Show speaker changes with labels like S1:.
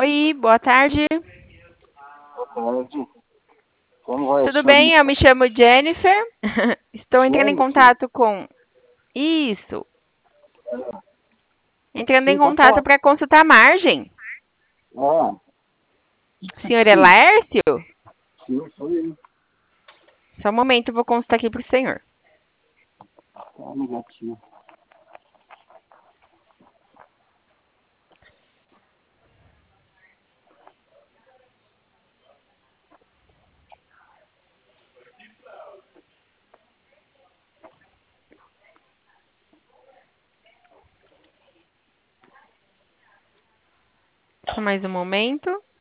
S1: Oi, boa tarde.
S2: Boa tarde. Como vai a
S1: Tudo bem?
S2: senhorita?
S1: Eu me chamo Jennifer. Estou entrando em
S2: Jennifer?
S1: contato com. Isso. Entrando em
S2: Sim, pode
S1: contato
S2: falar.
S1: para consultar a margem.
S2: Ah, o que
S1: O
S2: você
S1: senhor é
S2: precisa?
S1: Laércio?
S2: Sim, sou eu.
S1: Só um momento, eu vou consultar aqui para o senhor.
S2: Tá negativo.
S1: Só mais um momento.